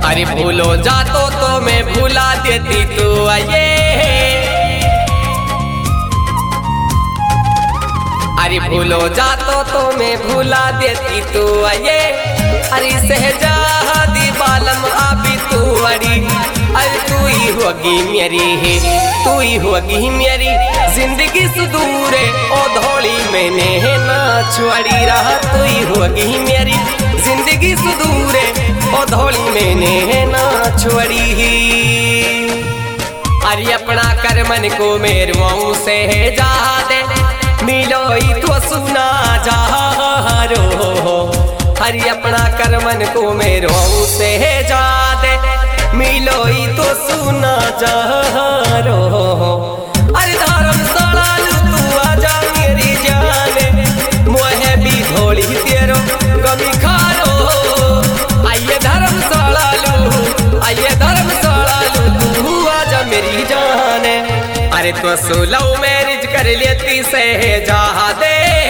अरे भूलो जातो तो मैं भूला देती तू आये। अरे भूलो जातो तो मैं भूला देती तू आये। अरे सहजादी बालम आबी तू अड़ी। अरे तू ही होगी मेरी है, तू ही होगी मेरी जिंदगी सुदूरे ओ धोली मैंने ना छोड़ी रहा। तू ही होगी मेरी जिंदगी सुदूरे ओ धोली मैंने ना छोड़ी। अरे अपना कर मन को मेरवाऊं से जा दे, मिलो तो सुना जा रो। हरि अपना कर मन को मेरवाऊं से जा दे, मिलो तो सुना जा रो। अरे धर्मशाला तू आजा मेरी जाने, मोहे भी धोली तेरो गमी खारो। आइए धर्मशाला लू, आइए धर्मशाला लू तू आजा मेरी जाने। अरे तो सुलव मैरिज कर लेती से जा दे।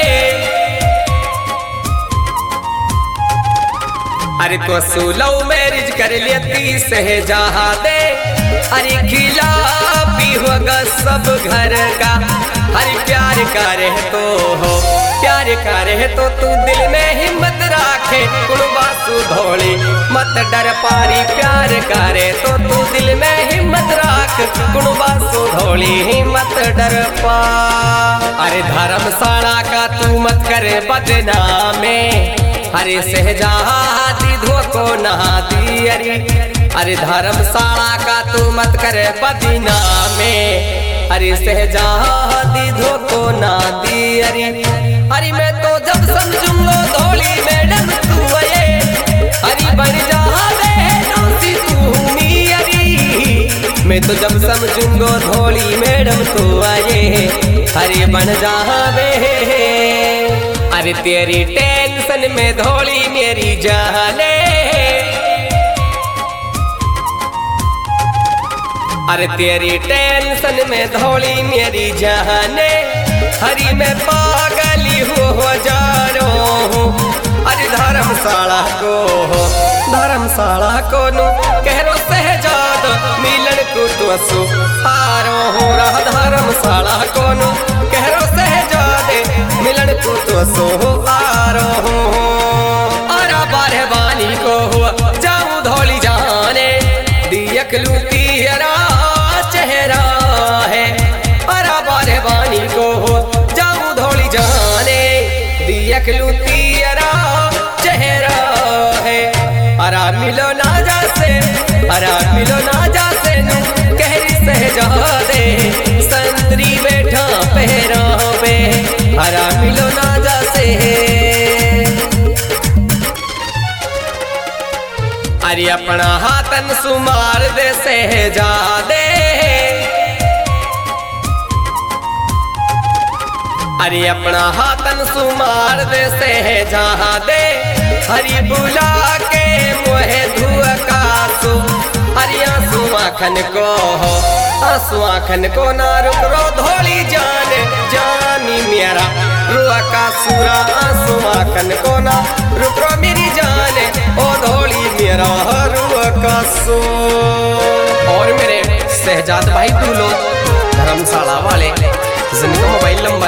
अरे तो सुलव मैरिज कर लेती से जा दे। अरे खिला भी होगा सब घर का, हर प्यार करे तो हो, प्यार करे तो तू दिल में हिम्मत राखे। कुणबासु धोली मत डर पारी, प्यार करे तो तू दिल में हिम्मत राख। कुणबासु धोली मत डर पा। अरे धर्मशाला का तू मत करे बदनामे, अरे सहजादी धोको नहा दी। अरे धर्मशाला का तू मत करे बदनामे, अरे सहजादी धोको ना दी। अरे मैं तो जब समझूंगा धोली मैडम तू आये। अरे बन जा दे तू मियरी, मैं तो जब समझूंगा धोली मैडम तू आये। अरे बन जा दे। अरे तेरी टेंशन में धोली मेरी जाने। अरे तेरी टेंशन में धोली मेरी जाने। हरी मैं पागली हो जा रो हूँ। अरे धर्मशाला को नो कहरो सहजाद मिलन को तो सो आरो हो रहा। धर्मशाला को नो कहरो सहजाद मिलन को तो सो आरो हो। अरा बारहवानी को जाऊं धोली जाने, दियक लूटी चेहरा है। अरा बारहवानी को जाऊं धोली जाने, दियक लूटी चेहरा है। अरा मिलो ना जा से, अरा मिलो ना जा से कहरी सहजादे संतरी बैठा पहरा पे। अरा मिलो ना जा से। अरे अपना हाथन सुमार दे सहजादे। अरे अपना हाथन सुमार दे सहजादे। हरी बुला के मोहे धुआ कासु। हरी आंसू आँखन को हो, आंसू आँखन को ना रुक रो धोली जाने। जानी मेरा रुआ का सूरा, आंसू आँखन को ना रुक रो मेरी जाने। ओ धोली मेरा रुआ का सो। और मेरे सहजाद भाई दूलो धर्मशाला वाले जिनका मोबाइल नंबर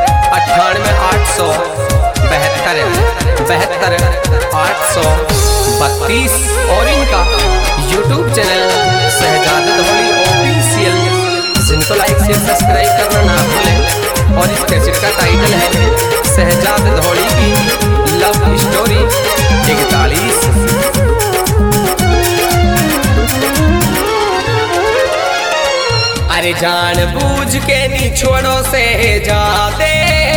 98 और इनका YouTube चैनल सहजाद धोली ऑफिशियल, जिनको लाइक शेयर सब्सक्राइब करना ना भूलें। और इस कैसेट का टाइटल है सहजाद धोली की लव स्टोरी 41। अरे जान बूझ के नी छोड़ो सहजादे।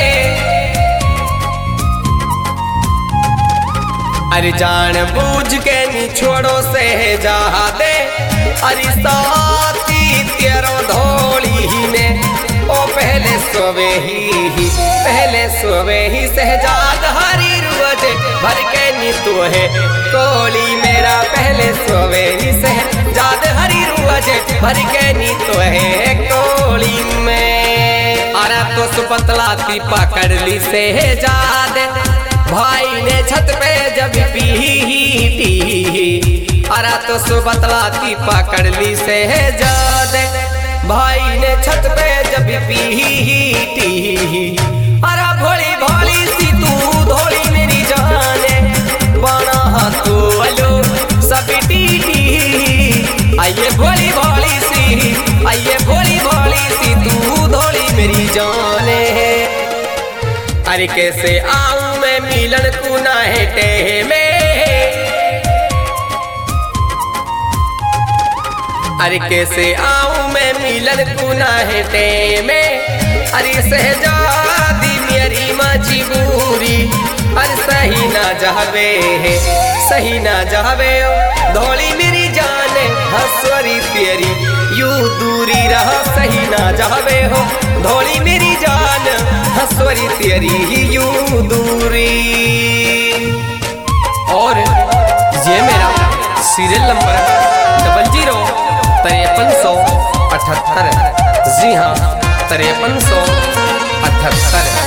अरे जान बूझ के नी छोड़ो सहजादे। अरे साथी तेरो धोली ही ने ओ पहले सोवे ही सहजाद हरी रोज भर के नी तू है कोली मेरा। पहले सोवे ही सहजाद हरी रोज भर के नी तो है कोली में। अरे तो सुपतलाती पकड़ ली सहजाद, भाई ने छत पे जब पीटी। अरा तो सो बतलाती पकड़ ली सहजादे भाई ने छत पे जब पीटी अरा भोली भोली सी तू धोली मेरी जाने बना तू अलो सब टीटी आइए भोली भोली सी आइए भोली भोली सी तू धोली मेरी जाने। अरे कैसे आऊं मैं मिलन तू ना है टेह में, अरे कैसे आऊं मैं मिलन तू ना है टेह में। अरे सहजादी मेरी मजबूरी अरे सही ना जावे सही ना जावे धोली मेरी जाने हंसवरी तेरी यूं दूरी रहा सही ना जावे हो धोली मेरी जान हंसवरी तेरी यूं दूरी। और ये मेरा सीरियल नंबर 00-5378, जी हाँ 5378।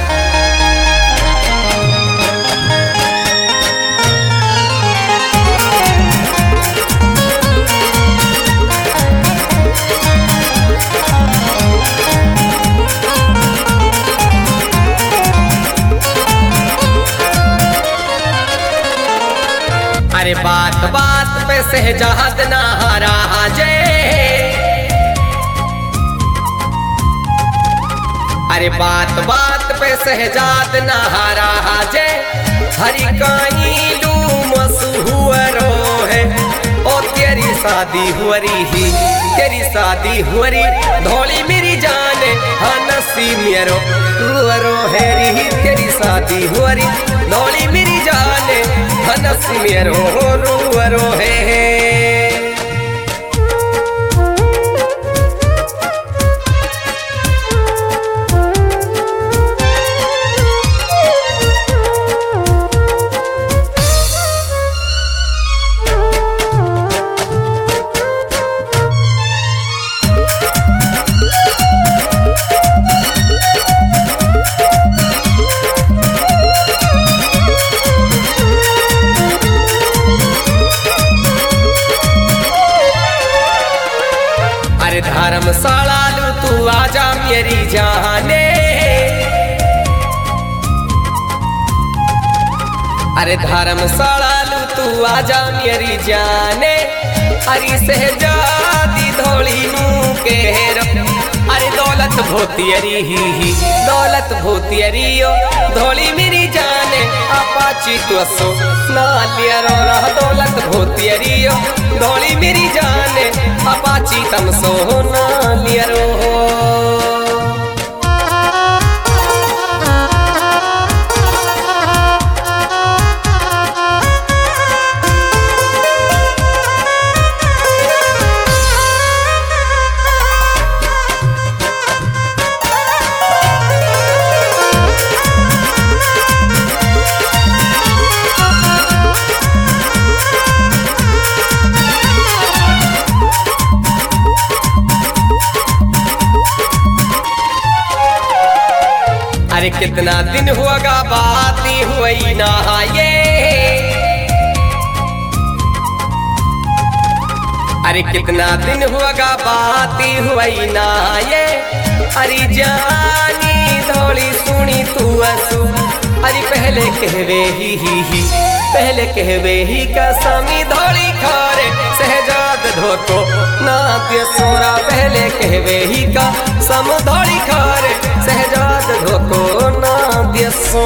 अरे बात बात पे सहजाद ना हारा जे, अरे बात बात पे सहजाद ना हारा जे हरी काई लू मसहुरो है ओ तेरी शादी हुरी ही तेरी शादी हुरी धोली मेरी जाने हनसी मेरो रुअरो है री तेरी शादी हुरी धोली मेरी जाने हनसी मेरो रुअरो है। अरे धर्मशाला लू तू आजा मेरी जाने, अरे धर्मशाला लू तू आजा मेरी जाने। अरे सहजादी धोली नू केर अरे दौलत भोतियरी ही दौलत भोतियरी ओ धोली मेरी जाने अपाची तो सो नालिया रो रहा दौलत भोतियरी ओ धोली मेरी जाने अपाची तम सो नालिया रो। अरे कितना दिन हुआ बात हुई ना ये, अरे कितना दिन हुआ बात हुई ना ये। अरे जानी धोली सुनी तू असू अरे पहले कहवे ही पहले कहवे ही कसमी धोली खारे सहजाद धोतो नात्य सोरा पहले कहवे ही का सम धोली खारे सहजाद धोतो नात्य सो।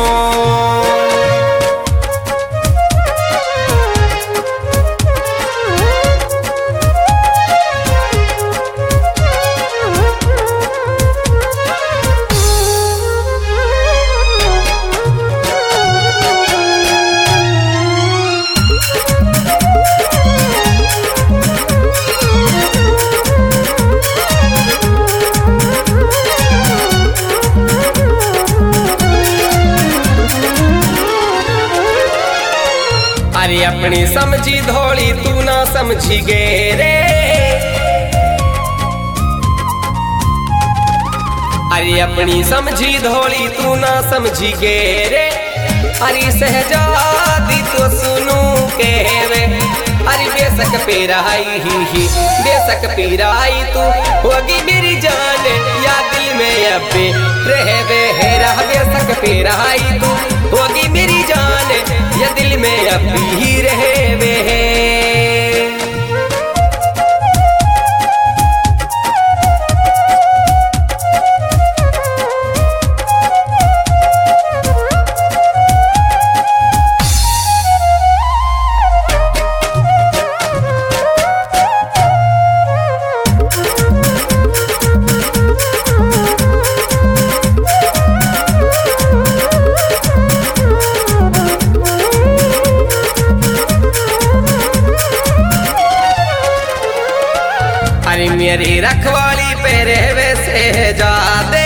अरे अपनी समझी धोली तू ना समझी गे रे, अरे अपनी समझी धोली तू ना समझी गे रे। अरे सहजादी तो सुनू के वे अरे बेसक बेशक पेराई ही बेशक पेराई तू होगी मेरी जान या दिल में अब रहे बेहरा बेशक पेराई तू होगी मेरी जान या दिल में अब ही रहे वे। अरे मेरी रखवाली पे रहवे से जादे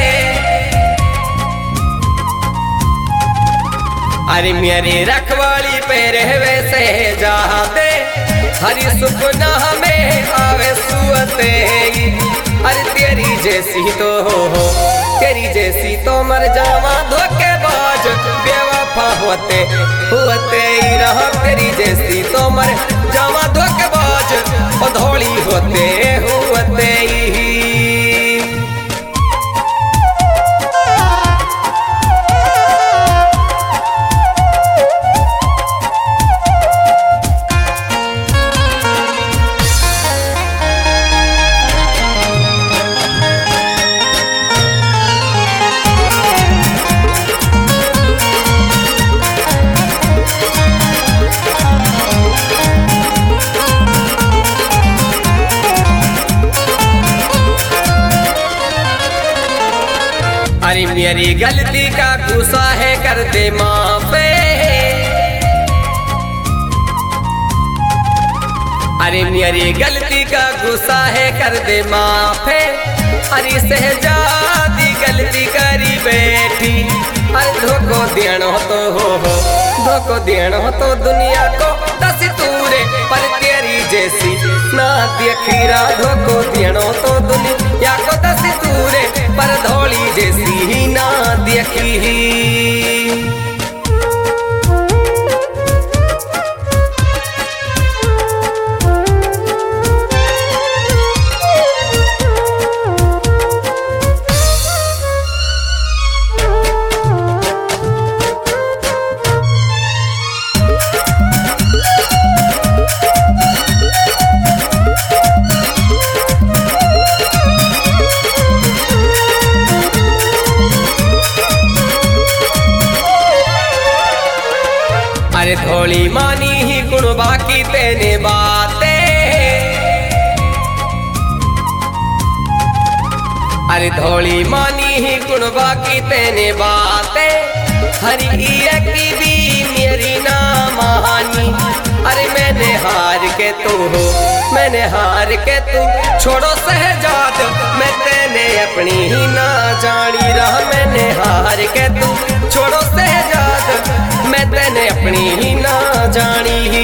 अरे मेरी रखवाली पे रहवे से जादे हरी सुपना में आवे सुअते अरे तेरी जैसी तो हो तेरी जैसी तो मर जावा धोखेबाज बेवफा होते होते ही रहा तेरी जैसी तो मर जावा धोखेबाज धोली होते होते ही। अरे मेरी गलती का गुस्सा है कर दे माफे अरे मेरी गलती का गुस्सा है कर दे माफे अरे सहजादी गलती करी बैठी अरे धोखो देनो तो हो धोखो देनो तो दुनिया को दस तूरे पर तेरी जैसी ना देखीरा धोखो देनो तो दुनिया को दस तूरे पर धोली जैसी ही ना देखी। अरे थोड़ी मानी ही गुण बाकी तेने बातें अरे थोड़ी मानी ही गुण बाकी तेने बातें हरी की भी मेरी ना मानी अरे मैंने हार के तू हो मैंने हार के तू छोड़ो सहजाद मैं तेने अपनी ही ना जानी रहा मैंने हार के तू छोड़ो सहजाद मैं तेने अपनी ही ना जानी ही।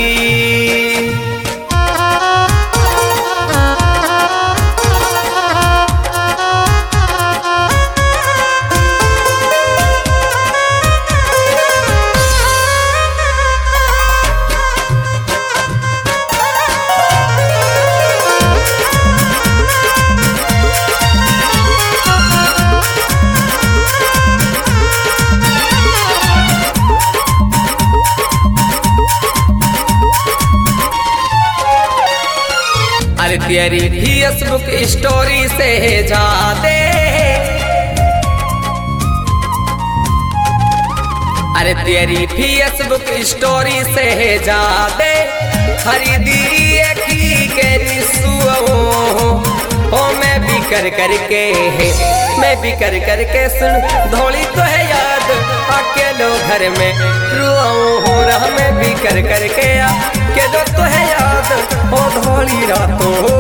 अरे तेरी फेसबुक स्टोरी से जाते अरे तेरी फेसबुक स्टोरी से जाते खरीदी की के ओ मैं भी कर करके सुन धोली तो है याद अकेलो घर में रुआऊं हो रहा मैं भी कर करके आ के दो तो है याद ओ धोली रातों